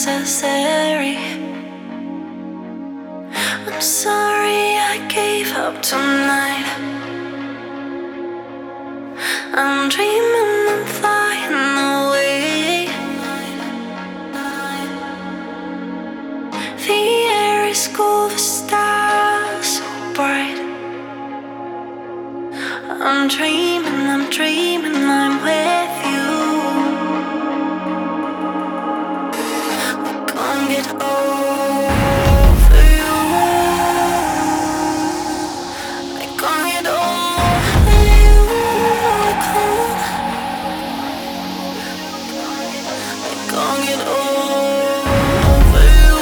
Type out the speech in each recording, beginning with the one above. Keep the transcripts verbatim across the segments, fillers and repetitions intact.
necessary. I'm sorry I gave up tonight. I'm dreaming, I'm flying away. The air is cool, the stars so bright. I'm dreaming, I'm dreaming, I'm with you. We're gonna get over you. We're gonna get over you. We're gonna, we're gonna get over you.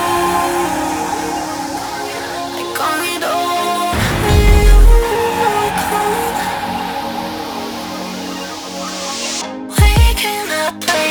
We're gonna get over you. We're gonna waking up.